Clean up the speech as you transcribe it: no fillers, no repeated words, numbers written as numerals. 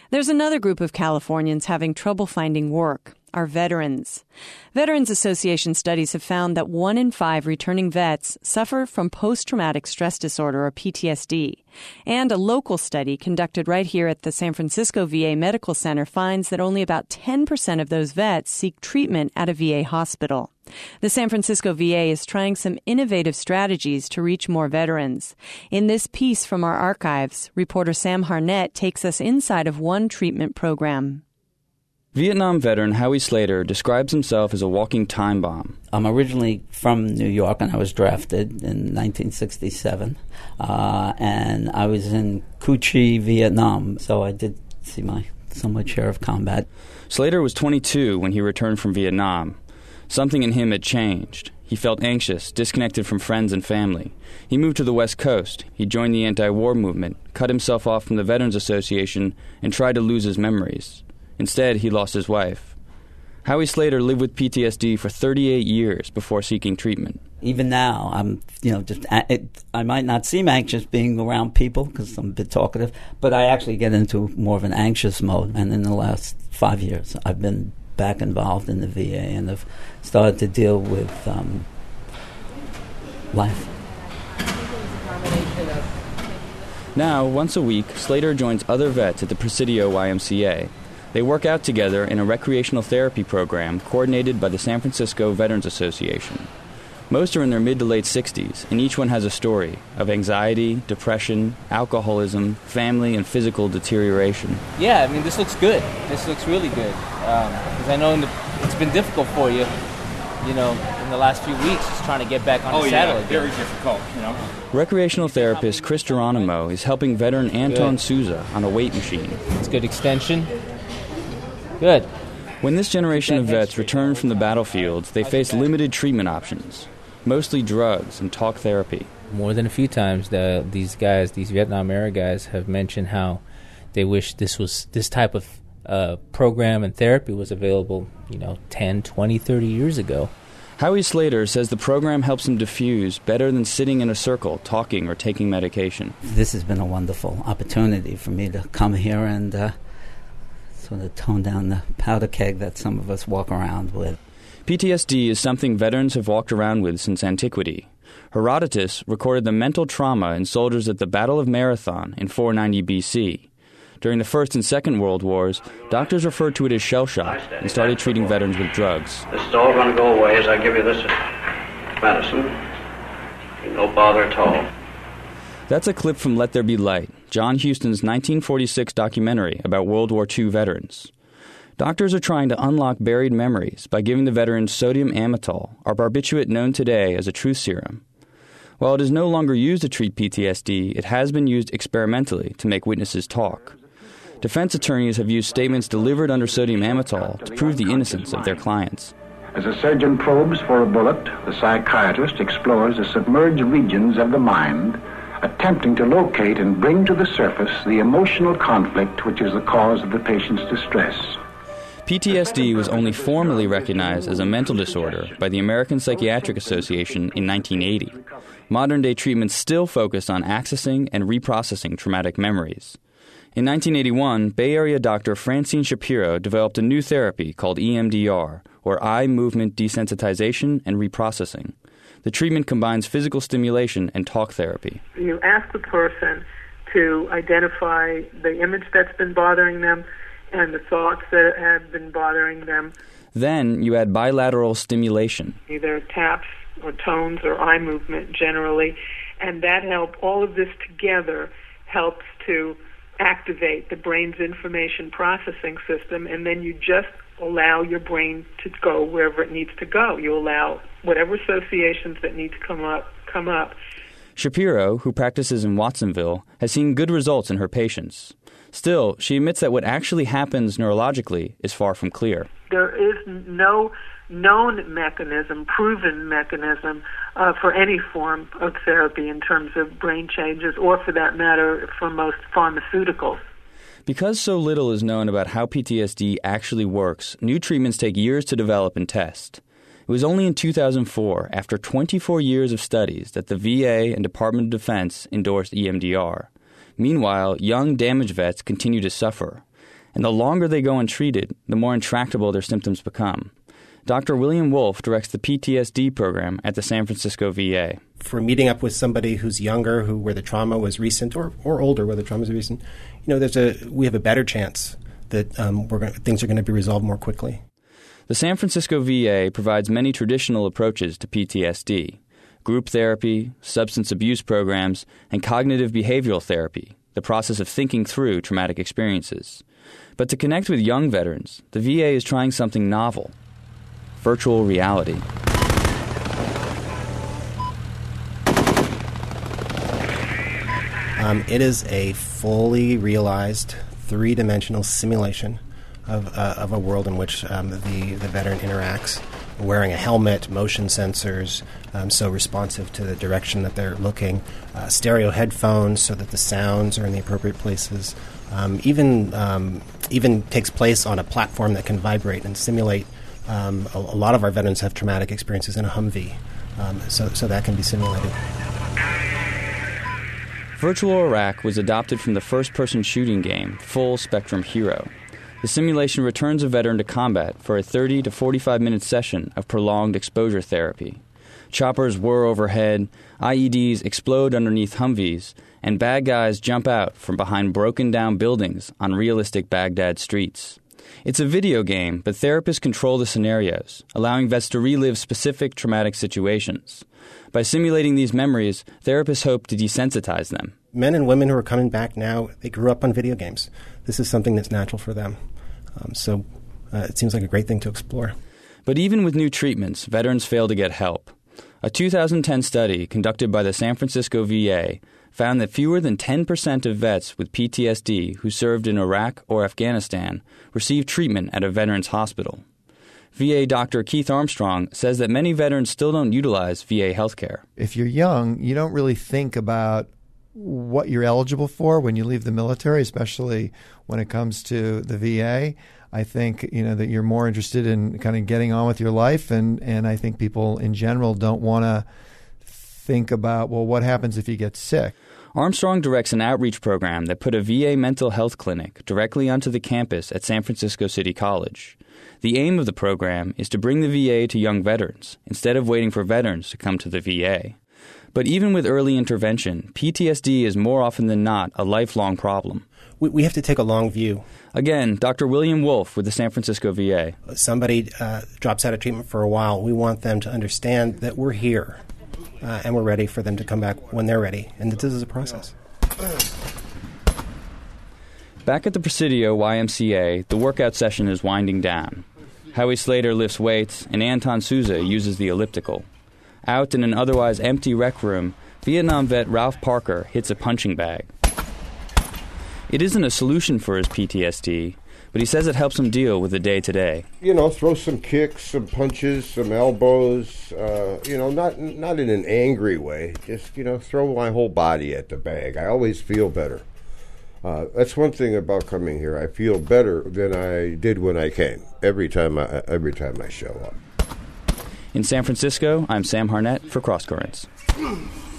There's another group of Californians having trouble finding work, our veterans. Veterans Association studies have found that 1 in 5 returning vets suffer from post-traumatic stress disorder, or PTSD. And a local study conducted right here at the San Francisco VA Medical Center finds that only about 10% of those vets seek treatment at a VA hospital. The San Francisco VA is trying some innovative strategies to reach more veterans. In this piece from our archives, reporter Sam Harnett takes us inside of one treatment program. Vietnam veteran Howie Slater describes himself as a walking time bomb. I'm originally from New York, and I was drafted in 1967. And I was in Cu Chi, Vietnam, so I did see my somewhat share of combat. Slater was 22 when he returned from Vietnam. Something in him had changed. He felt anxious, disconnected from friends and family. He moved to the West Coast. He joined the anti-war movement, cut himself off from the Veterans Association, and tried to lose his memories. Instead, he lost his wife. Howie Slater lived with PTSD for 38 years before seeking treatment. Even now, I might not seem anxious being around people because I'm a bit talkative, but I actually get into more of an anxious mode. And in the last 5 years, I've been back involved in the VA and have started to deal with life. Now, once a week, Slater joins other vets at the Presidio YMCA. They work out together in a recreational therapy program coordinated by the San Francisco Veterans Association. Most are in their mid to late 60s, and each one has a story of anxiety, depression, alcoholism, family, and physical deterioration. Yeah, I mean, this looks good. This looks really good. Because I know it's been difficult for you, in the last few weeks, just trying to get back on the saddle again. Very difficult, Recreational therapist Chris Geronimo is helping veteran Anton Souza on a weight machine. It's good extension. Good. When this generation of vets return from the battlefields, they face limited treatment options, mostly drugs and talk therapy. More than a few times, these Vietnam-era guys have mentioned how they wish this type of program and therapy was available, 10, 20, 30 years ago. Howie Slater says the program helps him diffuse better than sitting in a circle, talking or taking medication. This has been a wonderful opportunity for me to come here and sort of tone down the powder keg that some of us walk around with. PTSD is something veterans have walked around with since antiquity. Herodotus recorded the mental trauma in soldiers at the Battle of Marathon in 490 B.C. During the First and Second World Wars, doctors referred to it as shell shock and started treating veterans with drugs. This is all going to go away as I give you this medicine. No bother at all. That's a clip from Let There Be Light, John Huston's 1946 documentary about World War II veterans. Doctors are trying to unlock buried memories by giving the veterans sodium amytal, a barbiturate known today as a truth serum. While it is no longer used to treat PTSD, it has been used experimentally to make witnesses talk. Defense attorneys have used statements delivered under sodium amytal to prove the innocence of their clients. As a surgeon probes for a bullet, the psychiatrist explores the submerged regions of the mind, attempting to locate and bring to the surface the emotional conflict which is the cause of the patient's distress. PTSD was only formally recognized as a mental disorder by the American Psychiatric Association in 1980. Modern-day treatments still focus on accessing and reprocessing traumatic memories. In 1981, Bay Area doctor Francine Shapiro developed a new therapy called EMDR, or eye movement desensitization and reprocessing. The treatment combines physical stimulation and talk therapy. You ask the person to identify the image that's been bothering them and the thoughts that have been bothering them. Then you add bilateral stimulation. Either taps or tones or eye movement generally, and that all of this together helps to activate the brain's information processing system, and then you just allow your brain to go wherever it needs to go. You allow whatever associations that need to come up. Shapiro, who practices in Watsonville, has seen good results in her patients. Still, she admits that what actually happens neurologically is far from clear. There is no known mechanism, proven mechanism, for any form of therapy in terms of brain changes, or for that matter, for most pharmaceuticals. Because so little is known about how PTSD actually works, new treatments take years to develop and test. It was only in 2004, after 24 years of studies, that the VA and Department of Defense endorsed EMDR. Meanwhile, young damaged vets continue to suffer. And the longer they go untreated, the more intractable their symptoms become. Dr. William Wolf directs the PTSD program at the San Francisco VA. For meeting up with somebody who's younger, where the trauma was recent, or older, where the trauma is recent, we have a better chance that things are going to be resolved more quickly. The San Francisco VA provides many traditional approaches to PTSD: group therapy, substance abuse programs, and cognitive behavioral therapy, the process of thinking through traumatic experiences. But to connect with young veterans, the VA is trying something novel: virtual reality. It is a fully realized three-dimensional simulation of a world in which the veteran interacts, wearing a helmet, motion sensors, so responsive to the direction that they're looking, stereo headphones so that the sounds are in the appropriate places, even takes place on a platform that can vibrate and simulate. A lot of our veterans have traumatic experiences in a Humvee, so that can be simulated. Virtual Iraq was adopted from the first-person shooting game Full Spectrum Hero. The simulation returns a veteran to combat for a 30 to 45-minute session of prolonged exposure therapy. Choppers whir overhead, IEDs explode underneath Humvees, and bad guys jump out from behind broken-down buildings on realistic Baghdad streets. It's a video game, but therapists control the scenarios, allowing vets to relive specific traumatic situations. By simulating these memories, therapists hope to desensitize them. Men and women who are coming back now, they grew up on video games. This is something that's natural for them. So it seems like a great thing to explore. But even with new treatments, veterans fail to get help. A 2010 study conducted by the San Francisco VA found that fewer than 10% of vets with PTSD who served in Iraq or Afghanistan received treatment at a veterans hospital. VA Dr. Keith Armstrong says that many veterans still don't utilize VA healthcare. If you're young, you don't really think about what you're eligible for when you leave the military, especially when it comes to the VA. I think, that you're more interested in kind of getting on with your life, and I think people in general don't want to think about, well, what happens if you get sick? Armstrong directs an outreach program that put a VA mental health clinic directly onto the campus at San Francisco City College. The aim of the program is to bring the VA to young veterans, instead of waiting for veterans to come to the VA. But even with early intervention, PTSD is more often than not a lifelong problem. We have to take a long view. Again, Dr. William Wolf with the San Francisco VA. Somebody drops out of treatment for a while. We want them to understand that we're here and we're ready for them to come back when they're ready. And this is a process. Back at the Presidio YMCA, the workout session is winding down. Howie Slater lifts weights, and Anton Souza uses the elliptical. Out in an otherwise empty rec room, Vietnam vet Ralph Parker hits a punching bag. It isn't a solution for his PTSD, but he says it helps him deal with the day-to-day. Throw some kicks, some punches, some elbows, not in an angry way. Just, throw my whole body at the bag. I always feel better. That's one thing about coming here. I feel better than I did when I came, every time I show up. In San Francisco, I'm Sam Harnett for Cross Currents.